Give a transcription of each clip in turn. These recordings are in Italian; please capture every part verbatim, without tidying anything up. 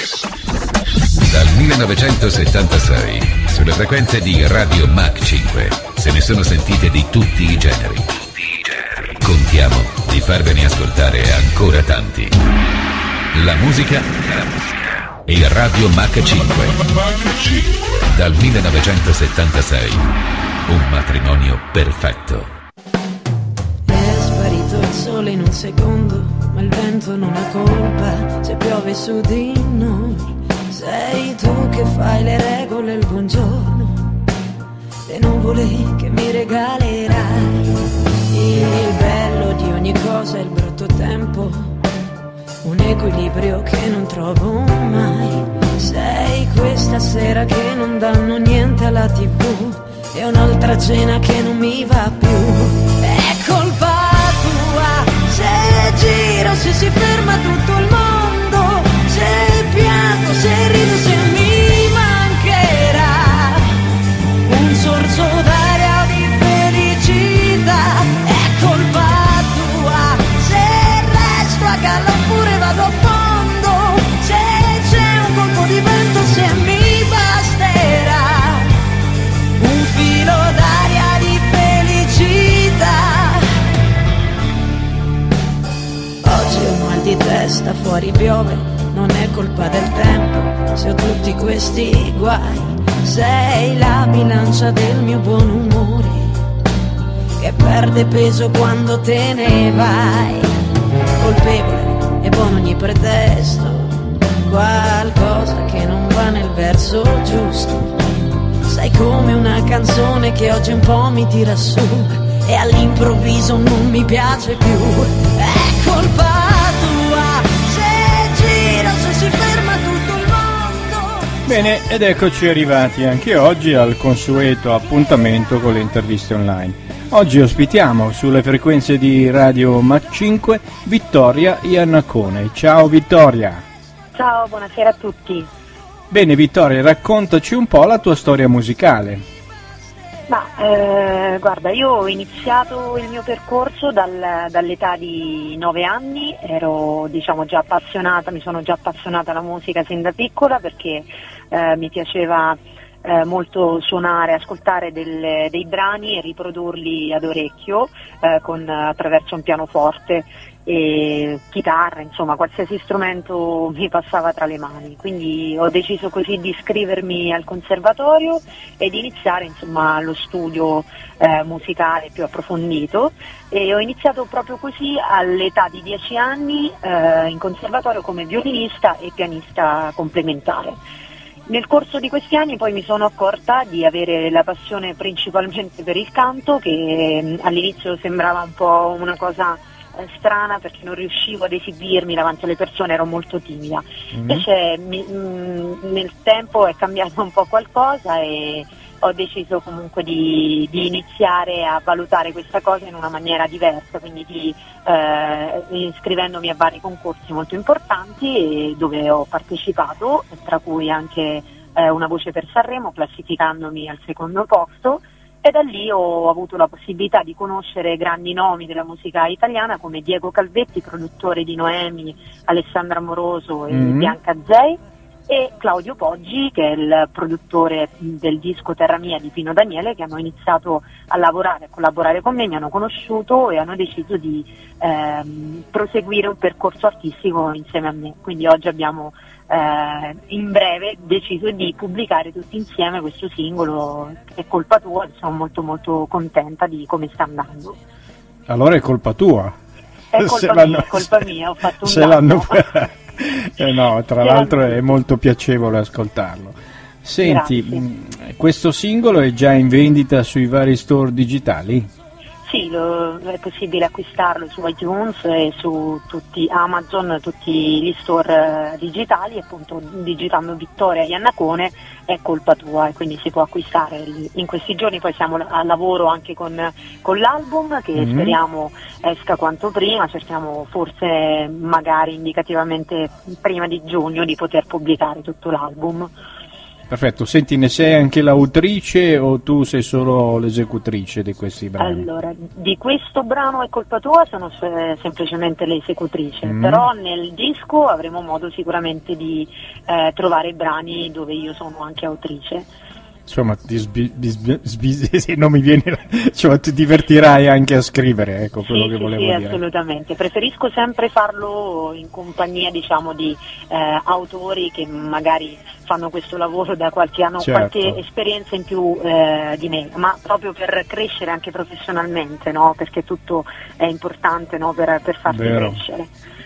Dal millenovecentosettantasei, sulle frequenze di Radio Mach cinque, se ne sono sentite di tutti i generi. Contiamo di farvene ascoltare ancora tanti. La musica e Radio Mach cinque. Dal millenovecentosettantasei, un matrimonio perfetto. È sparito il sole in un secondo, ma il vento non ha colpa se piove su di noi. Sei tu che fai le regole, il buongiorno, le nuvole che mi regalerai. Il bello di ogni cosa è il brutto tempo, un equilibrio che non trovo mai. Sei questa sera che non danno niente alla tivù e un'altra cena che non mi va più. È colpa tua se giro, se si ferma tutto il mondo, se piango, se rido, se mi mancherà un sorso d'aria di felicità. È colpa tua se resto a galla oppure vado a fondo, se c'è un colpo di vento, se mi basterà un filo d'aria di felicità. Oggi ho mal di testa, fuori piove, non è colpa del tempo se ho tutti questi guai. Sei la bilancia del mio buon umore che perde peso quando te ne vai. Colpevole e buono ogni pretesto, qualcosa che non va nel verso giusto. Sei come una canzone che oggi un po' mi tira su e all'improvviso non mi piace più. È colpa tua se giro, se si ferma tutto il mondo. Bene, ed eccoci arrivati anche oggi al consueto appuntamento con le interviste online. Oggi ospitiamo sulle frequenze di Radio Mach cinque Vittoria Iannacone. Ciao Vittoria. Ciao, buonasera a tutti. Bene Vittoria, raccontaci un po' la tua storia musicale. Ma eh, guarda, io ho iniziato il mio percorso dal, dall'età di nove anni, ero diciamo già appassionata, mi sono già appassionata alla musica sin da piccola perché eh, mi piaceva eh, molto suonare, ascoltare del, dei brani e riprodurli ad orecchio eh, con, attraverso un pianoforte e chitarra, insomma qualsiasi strumento mi passava tra le mani, quindi ho deciso così di iscrivermi al conservatorio e di iniziare insomma lo studio eh, musicale più approfondito e ho iniziato proprio così all'età di dieci anni eh, in conservatorio come violinista e pianista complementare. Nel corso di questi anni poi mi sono accorta di avere la passione principalmente per il canto, che eh, all'inizio sembrava un po' una cosa strana perché non riuscivo ad esibirmi davanti alle persone, ero molto timida. Mm-hmm. Invece mi, mh, nel tempo è cambiato un po' qualcosa e ho deciso comunque di, di iniziare a valutare questa cosa in una maniera diversa, quindi di, eh, iscrivendomi a vari concorsi molto importanti dove ho partecipato, tra cui anche eh, Una voce per Sanremo, classificandomi al secondo posto. E da lì ho avuto la possibilità di conoscere grandi nomi della musica italiana come Diego Calvetti, produttore di Noemi, Alessandra Moroso e mm-hmm. Bianca Zei, e Claudio Poggi, che è il produttore del disco Terra Mia di Pino Daniele, che hanno iniziato a lavorare, a collaborare con me, mi hanno conosciuto e hanno deciso di ehm, proseguire un percorso artistico insieme a me. Quindi oggi abbiamo Eh, in breve deciso di pubblicare tutti insieme questo singolo, È colpa tua, sono molto molto contenta di come sta andando. Allora è colpa tua? È colpa mia, è colpa mia, ho fatto un se danno. l'hanno... eh no, tra l'altro è molto piacevole ascoltarlo. Senti, mh, questo singolo è già in vendita sui vari store digitali? Sì, lo, è possibile acquistarlo su iTunes e su tutti Amazon, tutti gli store digitali, appunto digitando Vittoria Iannacone È colpa tua, e quindi si può acquistare in questi giorni. Poi siamo a lavoro anche con, con l'album che mm-hmm. speriamo esca quanto prima, cerchiamo forse magari indicativamente prima di giugno di poter pubblicare tutto l'album. Perfetto, senti, ne sei anche l'autrice o tu sei solo l'esecutrice di questi brani? Allora, di questo brano È colpa tua sono se- semplicemente l'esecutrice, Mm. però nel disco avremo modo sicuramente di eh, trovare brani dove io sono anche autrice. Insomma, ti sbi- sbi- sbi- sì, non mi viene, cioè, ti divertirai anche a scrivere, ecco quello Sì, che sì, volevo sì, dire. assolutamente. Preferisco sempre farlo in compagnia, diciamo, di eh, autori che magari fanno questo lavoro da qualche anno, Certo. qualche esperienza in più eh, di me, ma proprio per crescere anche professionalmente, no? Perché tutto è importante, no? per, per farsi Vero. crescere.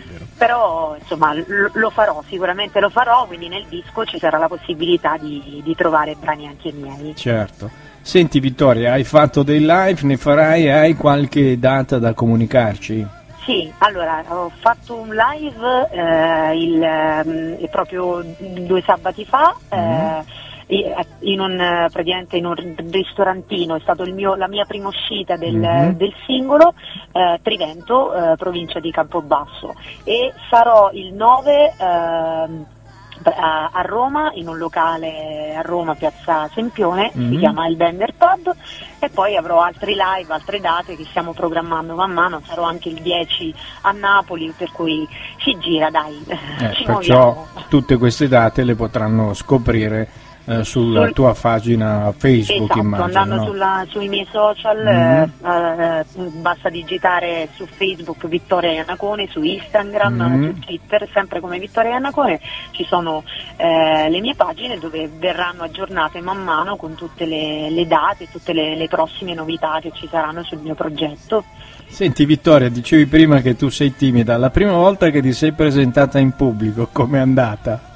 Però insomma lo, lo farò, sicuramente lo farò, quindi nel disco ci sarà la possibilità di, di trovare brani anche miei. Certo. Senti Vittoria, hai fatto dei live, ne farai, hai qualche data da comunicarci? Sì, allora ho fatto un live eh, il, ehm, proprio due sabati fa eh, in un eh, praticamente in un ristorantino, è stato il mio, la mia prima uscita del, Mhm. del singolo, eh, Trivento, eh, provincia di Campobasso, e sarò il nove ehm, a, a Roma, in un locale a Roma, piazza Sempione, Mhm. si chiama il Bender Pub, e poi avrò altri live, altre date che stiamo programmando man mano. Sarò anche il dieci a Napoli, per cui si gira, dai, Eh, ci perciò muoviamo. tutte queste date le potranno scoprire eh, sulla Sul- tua pagina Facebook, Esatto, immagino, andando no? sulla- sui miei social, Mm. eh, eh, basta digitare su Facebook Vittoria Iannacone, su Instagram, Mm. su Twitter, sempre come Vittoria Iannacone, ci sono eh, le mie pagine dove verranno aggiornate man mano con tutte le, le date, tutte le, le prossime novità che ci saranno sul mio progetto. Senti Vittoria, dicevi prima che tu sei timida, la prima volta che ti sei presentata in pubblico, com'è andata?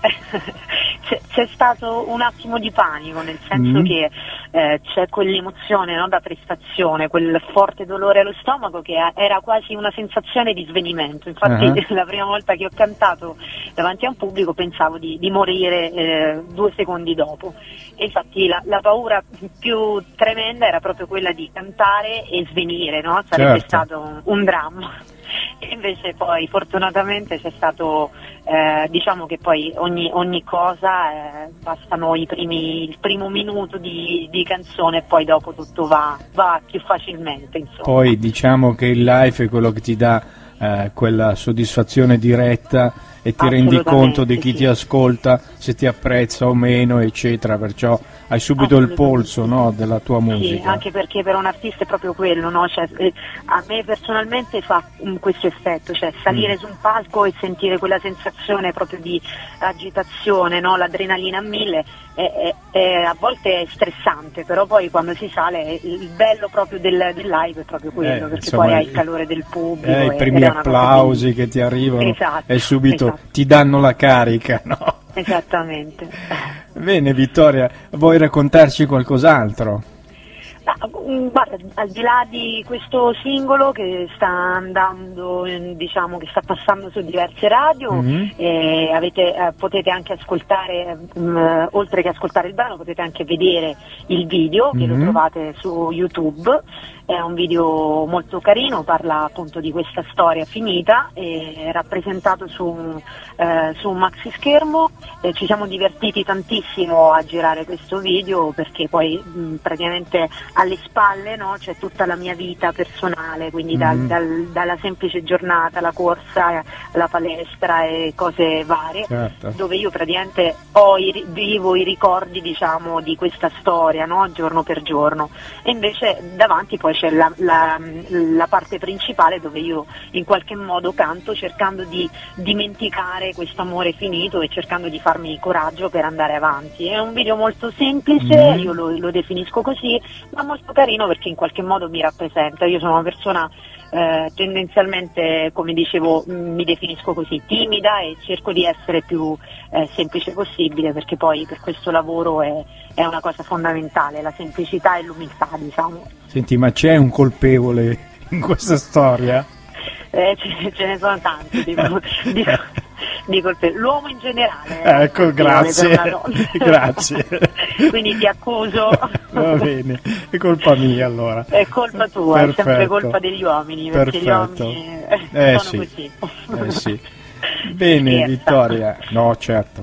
c'è, c'è stato un attimo di panico, nel senso Mm. che eh, c'è quell'emozione, no, da prestazione, quel forte dolore allo stomaco che a- era quasi una sensazione di svenimento. Infatti Ah. la prima volta che ho cantato davanti a un pubblico pensavo di, di morire eh, due secondi dopo, e infatti la, la paura più tremenda era proprio quella di cantare e svenire, no? Sarebbe Certo. stato un, un dramma. E invece poi fortunatamente c'è stato, eh, diciamo che poi ogni, ogni cosa, eh, bastano i primi, il primo minuto di, di canzone e poi dopo tutto va, va più facilmente, insomma. Poi diciamo che il live è quello che ti dà eh, quella soddisfazione diretta e ti rendi conto di chi sì. ti ascolta, se ti apprezza o meno, eccetera, perciò hai subito il polso, no, della tua Sì, musica. anche perché per un artista è proprio quello, no? Cioè, eh, a me personalmente fa mm, questo effetto, cioè salire Mm. su un palco e sentire quella sensazione proprio di agitazione, no? L'adrenalina a mille, è, è- è- a volte è stressante, però poi quando si sale il bello proprio del, del live è proprio quello, Eh, perché insomma, poi hai i- il calore del pubblico. Eh, I e- primi ed è una cosa applausi bellissima. che ti arrivano Esatto, e subito esatto. ti danno la carica, no? Esattamente. Bene Vittoria, vuoi raccontarci qualcos'altro? Ma, mm, guarda, al di là di questo singolo che sta andando, eh, diciamo che sta passando su diverse radio, Mhm. eh, avete, eh, potete anche ascoltare, mm, oltre che ascoltare il brano, potete anche vedere il video, che lo Mhm. trovate su YouTube. È un video molto carino, parla appunto di questa storia finita, è rappresentato su, eh, su un maxi schermo. Eh, ci siamo divertiti tantissimo a girare questo video, perché poi mh, praticamente alle spalle, no, c'è tutta la mia vita personale, quindi dal- Mhm. dal- dalla semplice giornata, la corsa, la palestra e cose varie, Certo. dove io praticamente ho i, ri- vivo i ricordi, diciamo, di questa storia, no, giorno per giorno, e invece davanti poi c'è la, la- la parte principale dove io in qualche modo canto, cercando di dimenticare questo amore finito e cercando di farmi coraggio per andare avanti. È un video molto semplice, Mm. io lo, lo definisco così, ma molto carino perché in qualche modo mi rappresenta. Io sono una persona eh, tendenzialmente, come dicevo, mh, mi definisco così, timida, e cerco di essere più eh, semplice possibile, perché poi per questo lavoro è, è una cosa fondamentale, la semplicità e l'umiltà, diciamo. Senti, ma c'è un colpevole in questa storia? Eh, ce, ce ne sono tanti, dico, dico, dico il pe- l'uomo in generale. è Ecco, colpevole grazie. per una donna. Grazie. Quindi ti accuso. Va bene, è colpa mia allora. È colpa tua, è sempre Perfetto. colpa degli uomini, perché Perfetto. gli uomini eh, Eh, sono sì. così. Eh sì. Bene Scherza. Vittoria, no certo.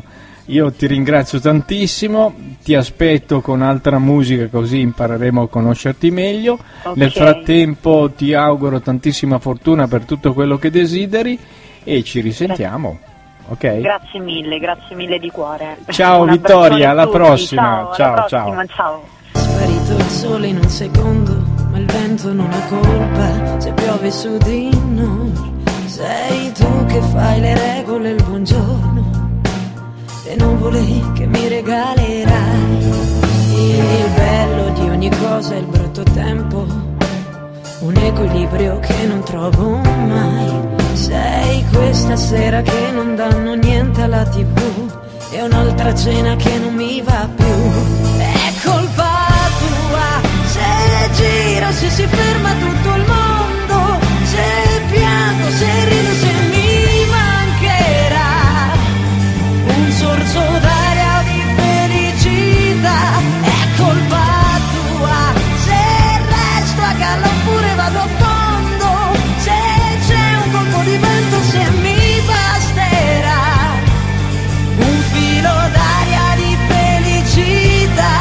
Io ti ringrazio tantissimo, ti aspetto con altra musica così impareremo a conoscerti meglio. Okay. Nel frattempo ti auguro tantissima fortuna per tutto quello che desideri e ci risentiamo. Ok? Grazie mille, grazie mille di cuore. Ciao Un Vittoria, alla tutti. prossima. Ciao, Ciao, alla ciao. prossima, ciao. È sparito il sole in un secondo, ma il vento non ha colpa se piove su di noi. Sei tu che fai le regole il buongiorno, le nuvole che mi regalerai. Il bello di ogni cosa è il brutto tempo, un equilibrio che non trovo mai. Sei questa sera che non danno niente alla tivù e un'altra cena che non mi va più. È colpa tua se giro, se si ferma tutto il mondo, se piango, se rido, se mi mancherà un sorso d'aria di felicità. È colpa tua se resto a galla oppure vado a fondo, se c'è un colpo di vento, se mi basterà un filo d'aria di felicità.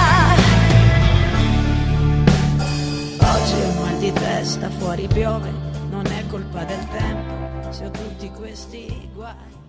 Oggi ho mal di testa, fuori piove, non è colpa del tempo se ho tutti questi guai.